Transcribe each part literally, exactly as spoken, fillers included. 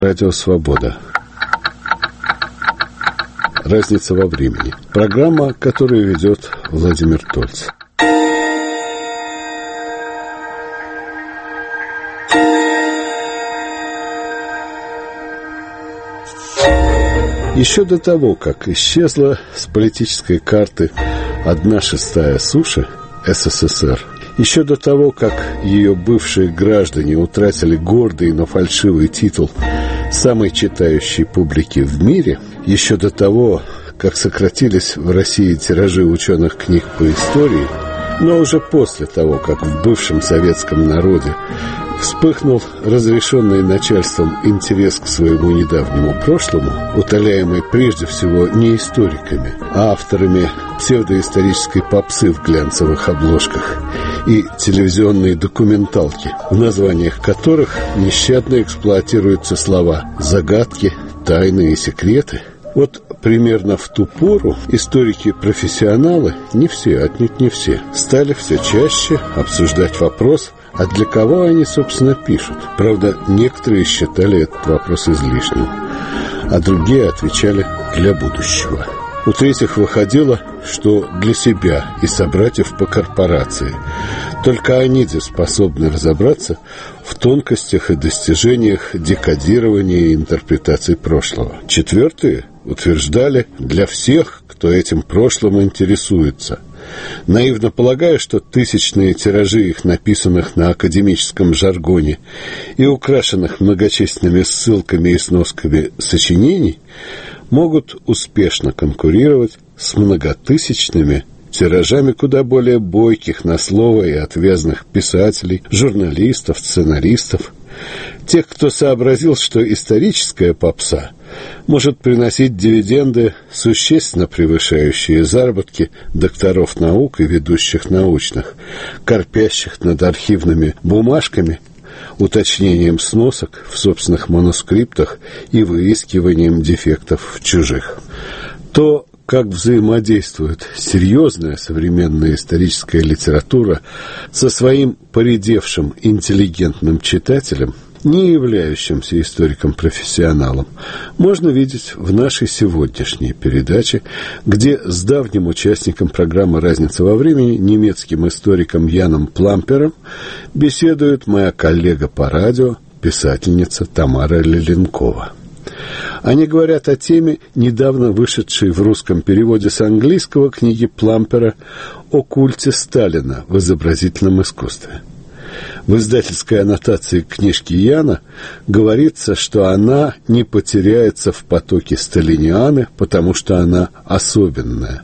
Радио «Свобода». Разница во времени. Программа, которую ведет Владимир Тольц. Еще до того, как исчезла с политической карты одна шестая суши СССР, еще до того, как ее бывшие граждане утратили гордый, но фальшивый титул самой читающей публики в мире, еще до того, как сократились в России тиражи ученых книг по истории, но уже после того, как в бывшем советском народе вспыхнул разрешенный начальством интерес к своему недавнему прошлому, утоляемый прежде всего не историками, а авторами псевдоисторической попсы в глянцевых обложках и телевизионные документалки, в названиях которых нещадно эксплуатируются слова «загадки», «тайны» и «секреты». Вот примерно в ту пору историки-профессионалы, не все, отнюдь не все, стали все чаще обсуждать вопрос, а для кого они, собственно, пишут. Правда, некоторые считали этот вопрос излишним, а другие отвечали «для будущего». У третьих выходило, что для себя и собратьев по корпорации. Только они способны разобраться в тонкостях и достижениях декодирования и интерпретации прошлого. Четвертые утверждали «для всех, кто этим прошлым интересуется», наивно полагая, что тысячные тиражи их, написанных на академическом жаргоне и украшенных многочисленными ссылками и сносками сочинений, могут успешно конкурировать с многотысячными тиражами куда более бойких на слово и отвязных писателей, журналистов, сценаристов, тех, кто сообразил, что историческая попса может приносить дивиденды, существенно превышающие заработки докторов наук и ведущих научных, корпящих над архивными бумажками, уточнением сносок в собственных манускриптах и выискиванием дефектов в чужих. То, как взаимодействует серьезная современная историческая литература со своим поредевшим интеллигентным читателем, не являющимся историком-профессионалом, можно видеть в нашей сегодняшней передаче, где с давним участником программы «Разница во времени», немецким историком Яном Плампером, беседует моя коллега по радио, писательница Тамара Леленкова. Они говорят о теме, недавно вышедшей в русском переводе с английского книги Плампера «О культе Сталина в изобразительном искусстве». В издательской аннотации книжки Яна говорится, что она не потеряется в потоке сталинианы, потому что она особенная.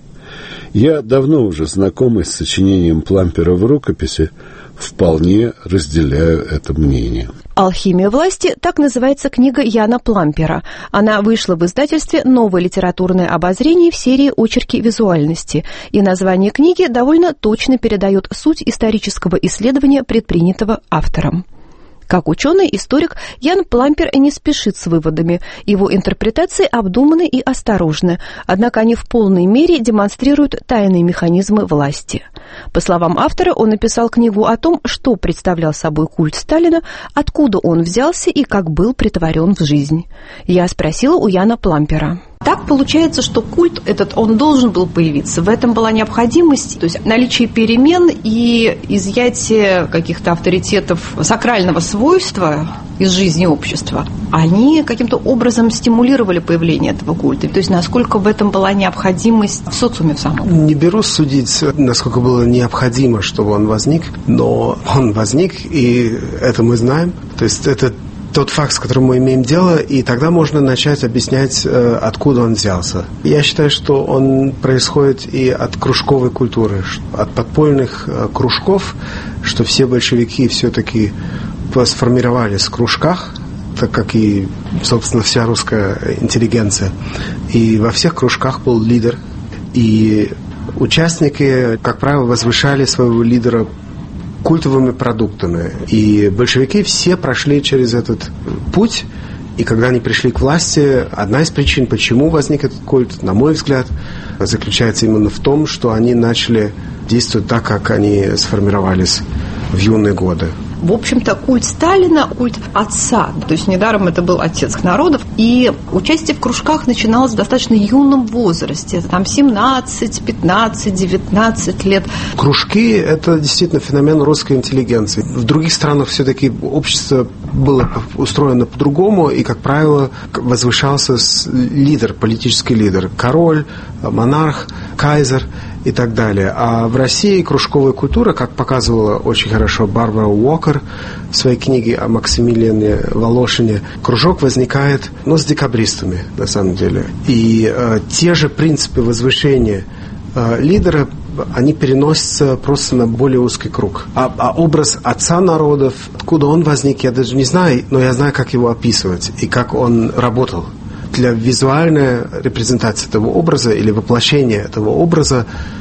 Я, давно уже знакомый с сочинением Плампера в рукописи, вполне разделяю это мнение. «Алхимия власти» — так называется книга Яна Плампера. Она вышла в издательстве «Новое литературное обозрение» в серии «Очерки визуальности». И название книги довольно точно передает суть исторического исследования, предпринятого автором. Как ученый-историк, Ян Плампер не спешит с выводами. Его интерпретации обдуманы и осторожны, однако они в полной мере демонстрируют тайные механизмы власти. По словам автора, он написал книгу о том, что представлял собой культ Сталина, откуда он взялся и как был претворен в жизнь. Я спросила у Яна Плампера. Так получается, что культ этот, он должен был появиться. В этом была необходимость, то есть наличие перемен и изъятие каких-то авторитетов сакрального свойства из жизни общества. Они каким-то образом стимулировали появление этого культа. То есть насколько в этом была необходимость в социуме в самом. Не берусь судить, насколько было необходимо, чтобы он возник, но он возник, и это мы знаем. То есть это тот факт, с которым мы имеем дело, и тогда можно начать объяснять, откуда он взялся. Я считаю, что он происходит и от кружковой культуры, от подпольных кружков, что все большевики все-таки сформировались в кружках, так как и, собственно, вся русская интеллигенция. И во всех кружках был лидер, и участники, как правило, возвышали своего лидера культовыми продуктами. И большевики все прошли через этот путь, и когда они пришли к власти, одна из причин, почему возник этот культ, на мой взгляд, заключается именно в том, что они начали действовать так, как они сформировались в юные годы. в общем-то, культ Сталина, культ отца. То есть недаром это был отец народов. И участие в кружках начиналось в достаточно юном возрасте. Там семнадцать, пятнадцать, девятнадцать лет. Кружки – это действительно феномен русской интеллигенции. В других странах все-таки общество было устроено по-другому, и, как правило, возвышался лидер, политический лидер. Король, монарх, кайзер и так далее. А в России кружковая культура, как показывала очень хорошо Барбара Уокер в своей книге о Максимилиане Волошине, кружок возникает, ну, с декабристами, на самом деле. И э, те же принципы возвышения э, лидера, они переносятся просто на более узкий круг. А, а образ отца народов, откуда он возник, я даже не знаю, но я знаю, как его описывать и как он работал. Для визуальной репрезентации этого образа или воплощения этого образа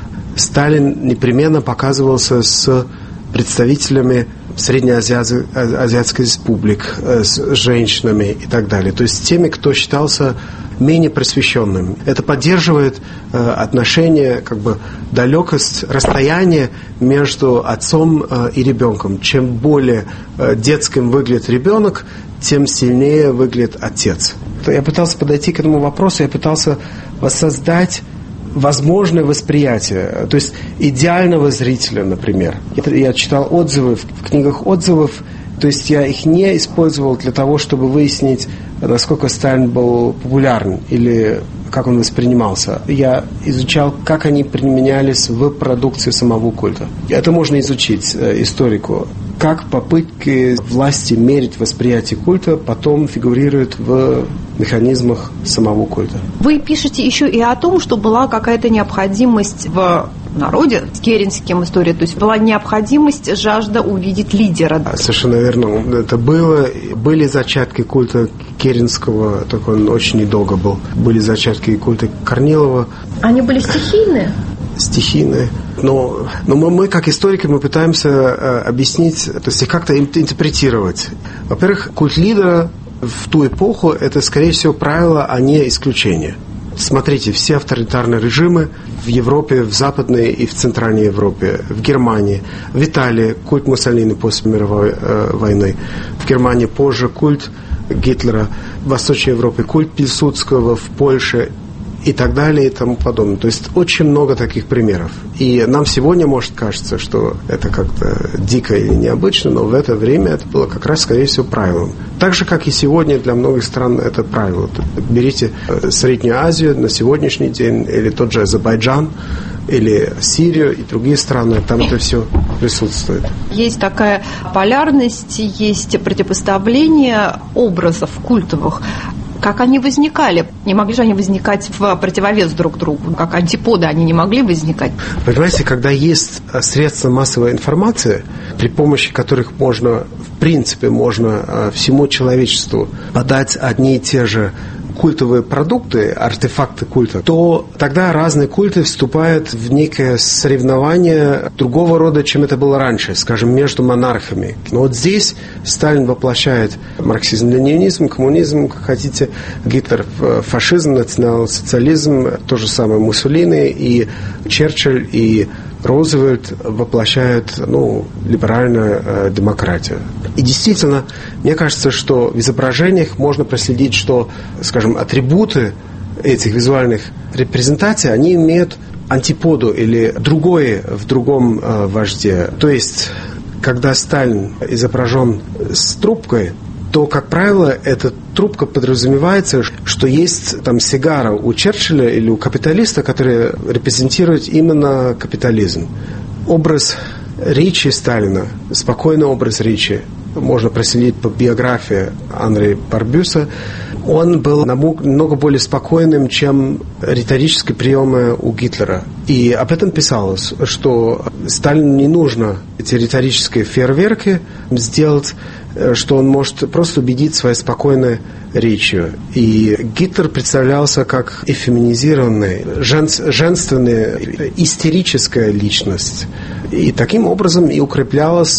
Сталин непременно показывался с представителями Среднеазиатской республик, с женщинами и так далее. То есть с теми, кто считался менее просвещенным. Это поддерживает э, отношение, как бы далекость, расстояние между отцом э, и ребенком. Чем более э, детским выглядит ребенок, тем сильнее выглядит отец. Я пытался подойти к этому вопросу, я пытался воссоздать возможное восприятие, то есть идеального зрителя, например. Я читал отзывы в книгах отзывов, то есть я их не использовал для того, чтобы выяснить, насколько Сталин был популярен или как он воспринимался. Я изучал, как они применялись в продукции самого культа. Это можно изучить э, историку. Как попытки власти мерить восприятие культа потом фигурируют в механизмах самого культа. Вы пишете еще и о том, что была какая-то необходимость в народе, с керенским историей, то есть была необходимость, жажда увидеть лидера. Совершенно верно. Это было, были зачатки культа керенского, только он очень недолго был. Были зачатки культа Корнилова. Они были стихийные? Стихийные. Но, но мы, мы, как историки, мы пытаемся э, объяснить, то есть их как-то интерпретировать. Во-первых, культ лидера в ту эпоху – это, скорее всего, правило, а не исключение. Смотрите, все авторитарные режимы в Европе, в Западной и в Центральной Европе, в Германии, в Италии культ Муссолини после мировой э, войны, в Германии позже культ Гитлера, в Восточной Европе культ Пилсудского, в Польше и так далее и тому подобное. То есть очень много таких примеров. И нам сегодня может кажется, что это как-то дико или необычно, но в это время это было как раз, скорее всего, правилом. Так же, как и сегодня для многих стран это правило. Берите Среднюю Азию на сегодняшний день, или тот же Азербайджан, или Сирию и другие страны, там это все присутствует. Есть такая полярность, есть противопоставление образов культовых. Как они возникали? Не могли же они возникать в противовес друг другу? Как антиподы они не могли возникать? Понимаете, когда есть средства массовой информации, при помощи которых можно, в принципе, можно всему человечеству подать одни и те же культовые продукты, артефакты культа, то тогда разные культы вступают в некое соревнование другого рода, чем это было раньше, скажем, между монархами. Но вот здесь Сталин воплощает марксизм, ленинизм, коммунизм, как хотите, Гитлер фашизм, национал-социализм, то же самое Муссолини, и Черчилль, и Рузвельт воплощают, ну, либеральную э, демократию. И действительно, мне кажется, что в изображениях можно проследить, что, скажем, атрибуты этих визуальных репрезентаций, они имеют антиподу или другое в другом э, вожде. То есть, когда Сталин изображен с трубкой, то, как правило, эта трубка подразумевается, что есть там сигара у Черчилля или у капиталиста, который репрезентирует именно капитализм. Образ речи Сталина, спокойный образ речи, можно проследить по биографии Анри Барбюса, он был намного более спокойным, чем риторические приемы у Гитлера. И об этом писалось, что Сталину не нужно эти риторические фейерверки сделать, что он может просто убедить своей спокойной речью. И Гитлер представлялся как эфеминизированная, жен, женственная, истерическая личность. И таким образом и укреплялась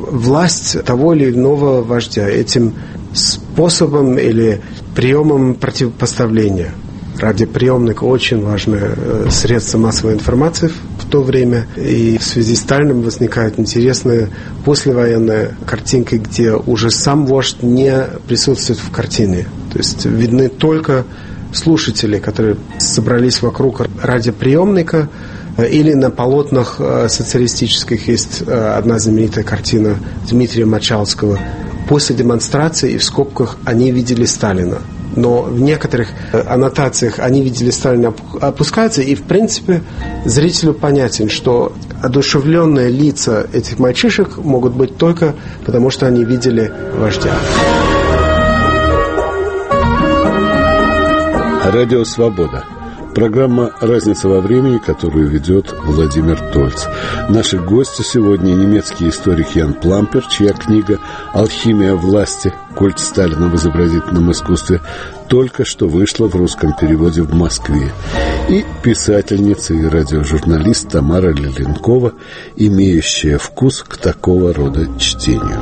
власть того или иного вождя этим способом или приемом противопоставления. Радиоприемник очень важное средство массовой информации в то время. И в связи с Сталиным возникает интересная послевоенная картинка, где уже сам вождь не присутствует в картине. То есть видны только слушатели, которые собрались вокруг радиоприемника, или на полотнах социалистических есть одна знаменитая картина Дмитрия Мочалского. После демонстрации и в скобках они видели Сталина. Но в некоторых аннотациях они видели Сталина опускаются, и в принципе зрителю понятен, что одушевленные лица этих мальчишек могут быть только потому, что они видели вождя. Радио «Свобода». Программа «Разница во времени», которую ведет Владимир Тольц. Наши гости сегодня немецкий историк Ян Плампер, чья книга «Алхимия власти. Культ Сталина в изобразительном искусстве» только что вышла в русском переводе в Москве, и писательница и радиожурналист Тамара Леленкова, имеющая вкус к такого рода чтению.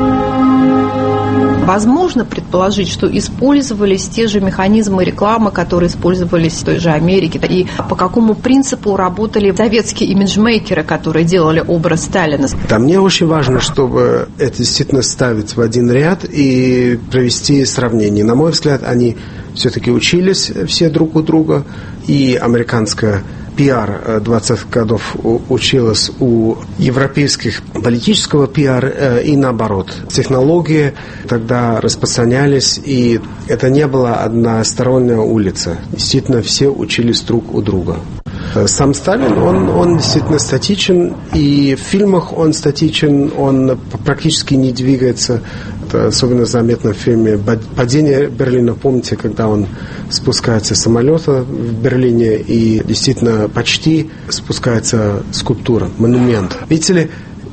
Возможно предположить, что использовались те же механизмы рекламы, которые использовались в той же Америке, и по какому принципу работали советские имиджмейкеры, которые делали образ Сталина. Да, мне очень важно, чтобы это действительно ставить в один ряд и провести сравнение. На мой взгляд, они все-таки учились все друг у друга, и американская пиар двадцатых годов училась у европейских политического пиар и наоборот. Технологии тогда распространялись, и это не была односторонняя улица. Действительно, все учились друг у друга. Сам Сталин, он, он действительно статичен, и в фильмах он статичен, он практически не двигается. Это особенно заметно в фильме «Падение Берлина». Помните, когда он спускается с самолета в Берлине, и действительно почти спускается скульптура, монумент. Видите ли,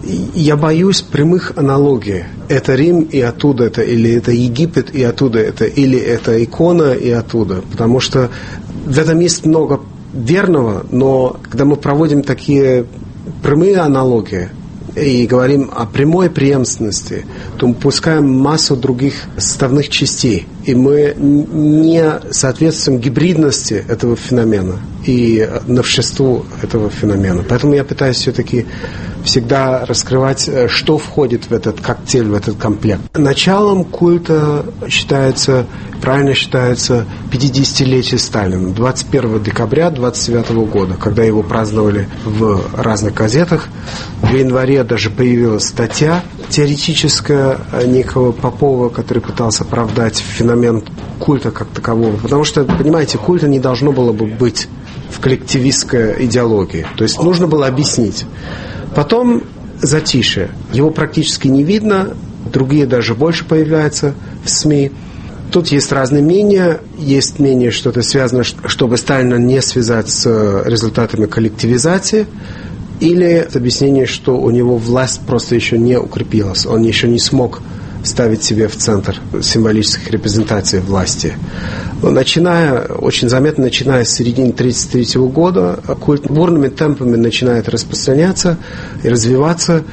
я боюсь прямых аналогий. Это Рим и оттуда это, или это Египет и оттуда это, или это икона и оттуда. Потому что в этом есть много верного, но когда мы проводим такие прямые аналогии и говорим о прямой преемственности, то мы пускаем массу других составных частей, и мы не соответствуем гибридности этого феномена и новшеству этого феномена. Поэтому я пытаюсь все-таки всегда раскрывать, что входит в этот коктейль, в этот комплект. Началом культа считается, правильно считается, пятидесятилетие Сталина, двадцать первого декабря двадцать девятого года, когда его праздновали в разных газетах. В январе даже появилась статья теоретическая некого Попова, который пытался оправдать феномен культа как такового. Потому что, понимаете, культа не должно было бы быть в коллективистской идеологии. То есть нужно было объяснить. Потом затишье. Его практически не видно, другие даже больше появляются в СМИ. Тут есть разные мнения. Есть мнение, что это связано, чтобы Сталина не связать с результатами коллективизации. Или объяснение, что у него власть просто еще не укрепилась. Он еще не смог ставить себя в центр символических репрезентаций власти. Но начиная, очень заметно, начиная с середины тысяча девятьсот тридцать третьего года, культ бурными темпами начинает распространяться и развиваться.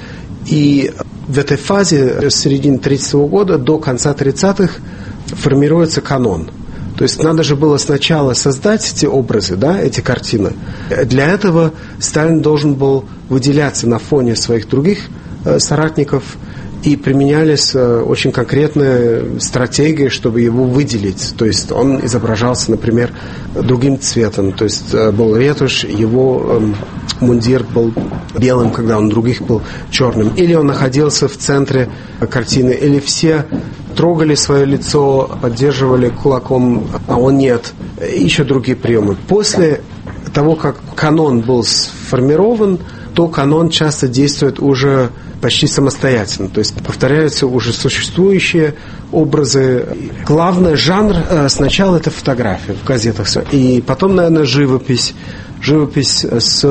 И в этой фазе с середины тридцатого года до конца тридцатых формируется канон. То есть надо же было сначала создать эти образы, да, эти картины. Для этого Сталин должен был выделяться на фоне своих других э, соратников, и применялись э, очень конкретные стратегии, чтобы его выделить. То есть он изображался, например, другим цветом. То есть э, был ретушь, его э, мундир был белым, когда он других был черным. Или он находился в центре картины, или все трогали свое лицо, поддерживали кулаком, а он нет. И еще другие приемы. После того, как канон был сформирован, то канон часто действует уже почти самостоятельно. То есть повторяются уже существующие образы. Главный жанр сначала это фотография в газетах. И потом, наверное, живопись. Живопись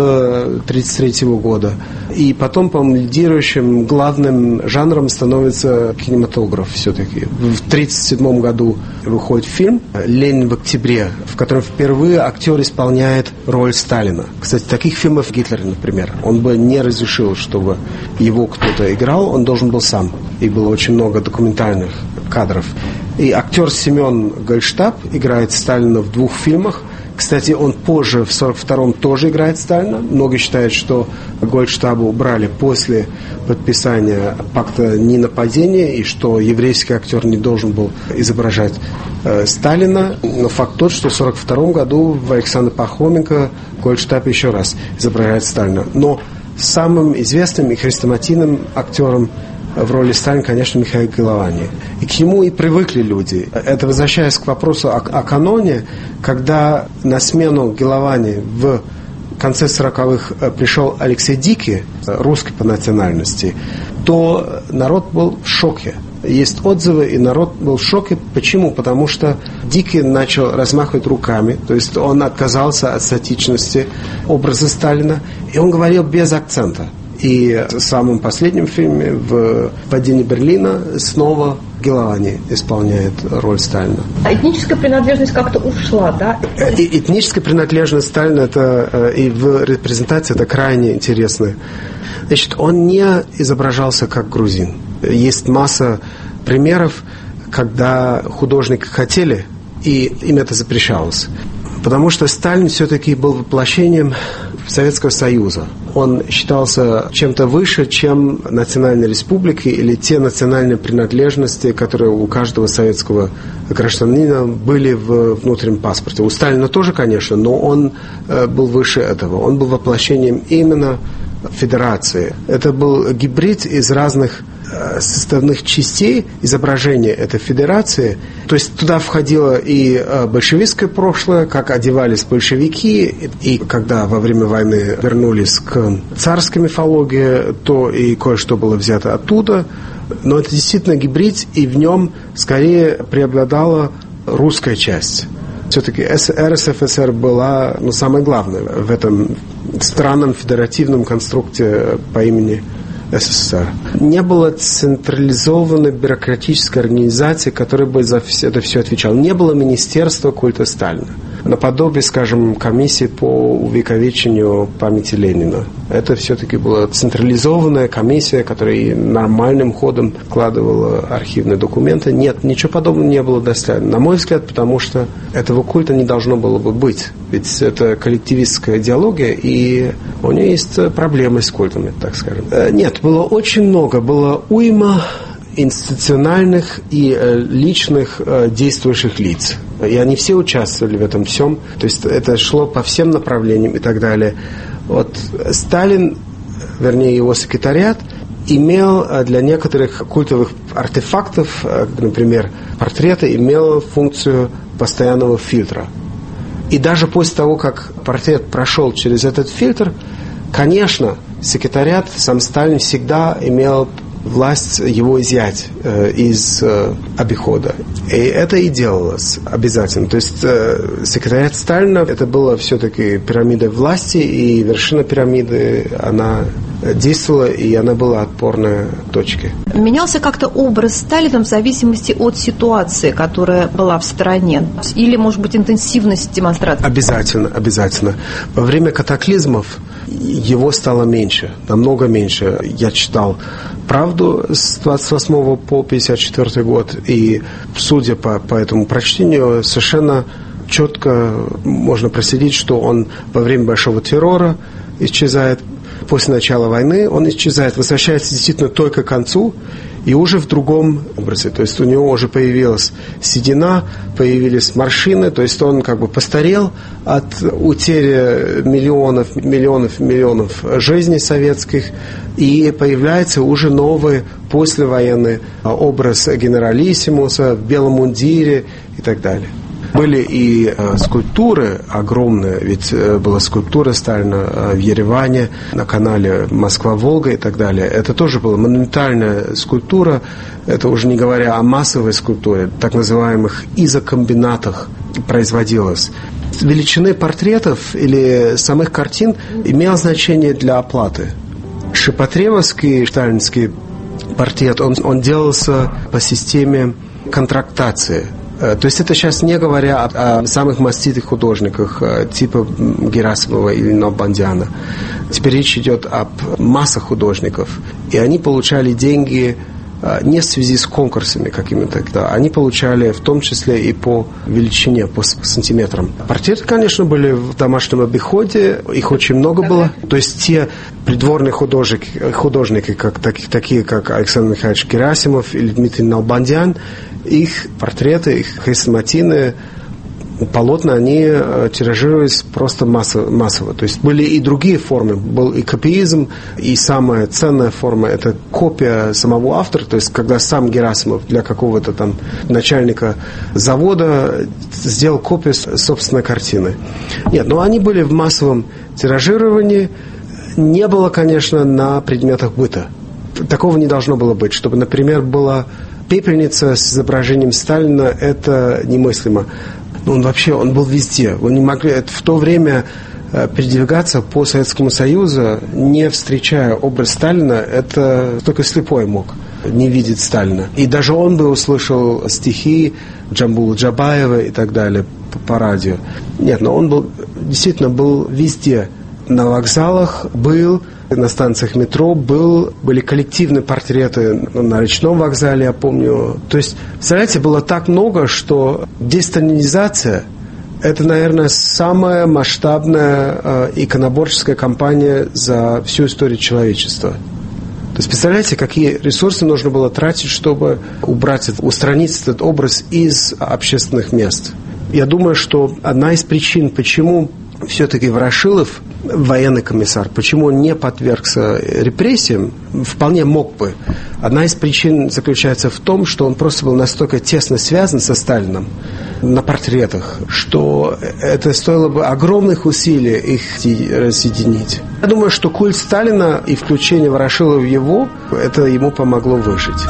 с тридцать третьего года. И потом, по-моему, лидирующим главным жанром становится кинематограф все-таки. В тридцать седьмом году выходит фильм «Ленин в октябре», в котором впервые актер исполняет роль Сталина. Кстати, таких фильмов Гитлер, например, он бы не разрешил, чтобы его кто-то играл, он должен был сам. И было очень много документальных кадров. И актер Семен Гольштаб играет Сталина в двух фильмах. Кстати, он позже, в сорок втором, тоже играет Сталина. Многие считают, что Гольдштаба убрали после подписания пакта ненападения, и что еврейский актер не должен был изображать э, Сталина. Но факт тот, что в сорок втором году в Александре Пархоменко Гольдштаб еще раз изображает Сталина. Но самым известным и хрестоматийным актером в роли Сталина, конечно, Михаил Голованyi. И к нему и привыкли люди. Это возвращаясь к вопросу о, о каноне, когда на смену Голованyi в конце сороковых пришел Алексей Дикий, русский по национальности, то народ был в шоке. Есть отзывы, и народ был в шоке. Почему? Потому что Дикий начал размахивать руками, то есть он отказался от статичности образа Сталина, и он говорил без акцента. И в самом последнем фильме, в «Падении Берлина», снова Голованyi исполняет роль Сталина. А этническая принадлежность как-то ушла, да? И этническая принадлежность Сталина это, и в репрезентации это крайне интересно. Значит, он не изображался как грузин. Есть масса примеров, когда художники хотели, и им это запрещалось. Потому что Сталин все-таки был воплощением Советского Союза. Он считался чем-то выше, чем национальные республики или те национальные принадлежности, которые у каждого советского гражданина были в внутреннем паспорте. У Сталина тоже, конечно, но он был выше этого. Он был воплощением именно федерации. Это был гибрид из разных составных частей изображения этой федерации. То есть туда входило и большевистское прошлое, как одевались большевики, и когда во время войны вернулись к царской мифологии, то и кое-что было взято оттуда. Но это действительно гибрид, и в нем скорее преобладала русская часть. Все-таки эр эс эф эс эр была, ну, самой главной в этом странном федеративном конструкте по имени эс эс эс эр. Не было централизованной бюрократической организации, которая бы за это все отвечала. Не было министерства культа Сталина. Наподобие, скажем, комиссии по увековечению памяти Ленина. Это все-таки была централизованная комиссия, которая нормальным ходом вкладывала архивные документы. Нет, ничего подобного не было до Сталина. На мой взгляд, потому что этого культа не должно было бы быть. Ведь это коллективистская идеология, и у нее есть проблемы с культом, так скажем. Нет, было очень много, было уйма институциональных и э, личных э, действующих лиц. И они все участвовали в этом всем. То есть это шло по всем направлениям и так далее. Вот Сталин, вернее его секретариат, имел для некоторых культовых артефактов, например, портрета, имел функцию постоянного фильтра. И даже после того, как портрет прошел через этот фильтр, конечно, секретариат, сам Сталин всегда имел власть его изъять э, из э, обихода. И это и делалось обязательно. То есть э, секретариат Сталина, это было все-таки пирамида власти, и вершина пирамиды, она действовала, и она была отпорной точкой. Менялся как-то образ Сталина в зависимости от ситуации, которая была в стране? Или, может быть, интенсивность демонстрации? Обязательно, обязательно. Во время катаклизмов его стало меньше, намного меньше. Я читал «Правду» с двадцать восьмого по пятьдесят четвёртый год, и, судя по, по этому прочтению, совершенно четко можно проследить, что он во время Большого террора исчезает. После начала войны он исчезает, возвращается действительно только к концу и уже в другом образе. То есть у него уже появилась седина, появились морщины, то есть он как бы постарел от утери миллионов, миллионов, миллионов жизней советских, и появляется уже новый послевоенный образ генералиссимуса в белом мундире и так далее. Были и э, скульптуры огромные, ведь э, была скульптура Сталина э, в Ереване, на канале Москва-Волга и так далее. Это тоже была монументальная скульптура, это уже не говоря о массовой скульптуре, так называемых изокомбинатах производилось. Величины портретов или самих картин имело значение для оплаты. Шипотребовский сталинский портрет, он, он делался по системе контрактации. То есть это сейчас не говоря о, о самых маститых художниках типа Герасимова или Набандяна. Теперь речь идет об массах художников. И они получали деньги не в связи с конкурсами какими-то. Да, они получали в том числе и по величине, по сантиметрам. Портреты, конечно, были в домашнем обиходе, их очень много было. То есть те придворные художники, художники как, такие, такие как Александр Михайлович Герасимов или Дмитрий Налбандян, их портреты, их хрестоматийные полотна, они тиражировались просто массово, массово. То есть были и другие формы. Был и копиизм, и самая ценная форма – это копия самого автора. То есть когда сам Герасимов для какого-то там начальника завода сделал копию собственной картины. Нет, но они были в массовом тиражировании. Не было, конечно, на предметах быта. Такого не должно было быть. Чтобы, например, была пепельница с изображением Сталина – это немыслимо. Он вообще, он был везде. Вы не могли в то время передвигаться по Советскому Союзу, не встречая образ Сталина, это только слепой мог не видеть Сталина. И даже он бы услышал стихи Джамбула Джабаева и так далее по, по радио. Нет, но он был, действительно был везде. На вокзалах был, на станциях метро был, были коллективные портреты на Речном вокзале, я помню. То есть, представляете, было так много, что десталинизация – это, наверное, самая масштабная э, иконоборческая кампания за всю историю человечества. То есть, представляете, какие ресурсы нужно было тратить, чтобы убрать, устранить этот образ из общественных мест. Я думаю, что одна из причин, почему все-таки Ворошилов, военный комиссар, почему он не подвергся репрессиям, вполне мог бы. Одна из причин заключается в том, что он просто был настолько тесно связан со Сталином на портретах, что это стоило бы огромных усилий их разъединить. Я думаю, что культ Сталина и включение Ворошилова в его, это ему помогло выжить.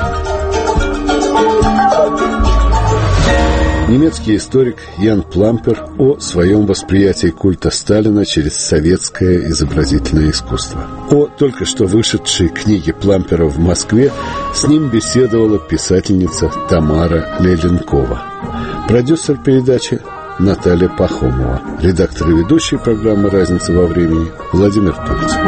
Немецкий историк Ян Плампер о своем восприятии культа Сталина через советское изобразительное искусство. О только что вышедшей книге Плампера в Москве с ним беседовала писательница Тамара Леленкова. Продюсер передачи Наталья Пахомова. Редактор и ведущий программы «Разница во времени» Владимир Тульцев.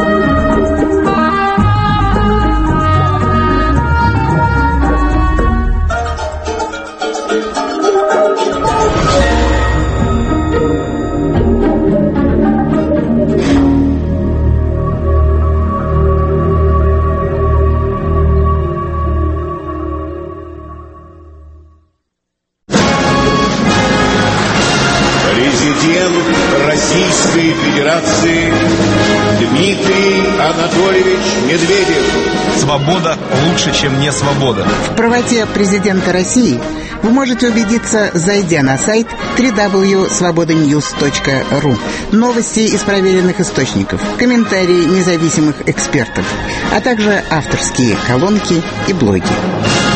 Российской Федерации Дмитрий Анатольевич Медведев. Свобода лучше, чем не свобода. В правоте президента России вы можете убедиться, зайдя на сайт дабл-ю дабл ю дабл ю точка свобода ньюс точка ру. Новости из проверенных источников, комментарии независимых экспертов, а также авторские колонки и блоги.